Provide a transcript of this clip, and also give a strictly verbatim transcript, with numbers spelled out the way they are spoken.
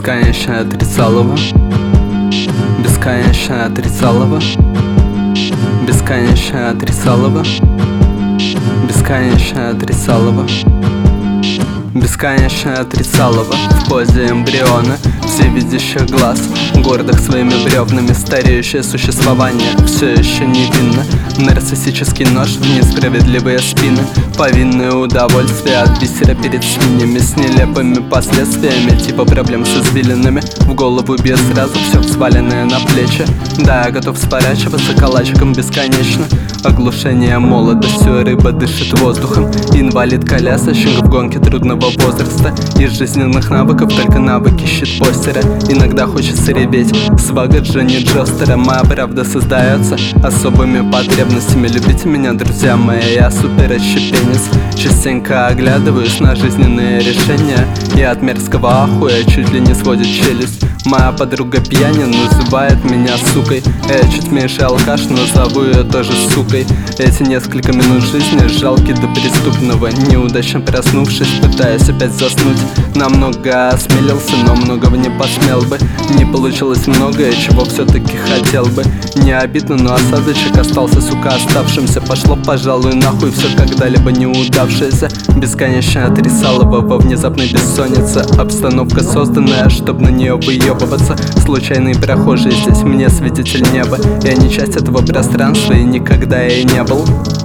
Бесконечно отрицал его, бесконечно отрицал его, бесконечно отрицал его, бесконечно отрицал его, бесконечно отрицал его в позе эмбриона, всевидящих глаз, гордых своими бревнами, стареющее существование все еще невинно. Нарциссический нож в несправедливые спины, повинные удовольствия от бисера перед свиньями, с нелепыми последствиями, типа проблем с извилинами. В голову без сразу все взваленное на плечи. Да, я готов сворачиваться калачиком бесконечно. Оглушение молодостью, рыба дышит воздухом, инвалид-колясочник в гонке трудного возраста. Из жизненных навыков только навыки щитпостера. Иногда хочется реветь, свага Джонни Джостера. Моя правда создается особыми потребностями. Любите меня, друзья мои, я суперотщепенец. Частенько оглядываюсь на жизненные решения, и от мерзкого ахуя чуть ли не сводит челюсть. Моя подруга пьянин называет меня сукой. Я чуть меньше алкаш, но зову ее тоже сукой. Эти несколько минут жизни жалки до преступного. Неудачно проснувшись, пытаясь опять заснуть. Намного осмелился, но многого не посмел бы. Не получилось многое, чего все-таки хотел бы. Не обидно, но осадочек остался, сука, оставшимся. Пошло, пожалуй, нахуй все когда-либо неудавшееся. Бесконечно отрицал его во внезапной бессоннице. Обстановка созданная, чтоб на нее выебываться. Случайный прохожий здесь мне свидетель неба. Я не часть этого пространства и никогда я и не был.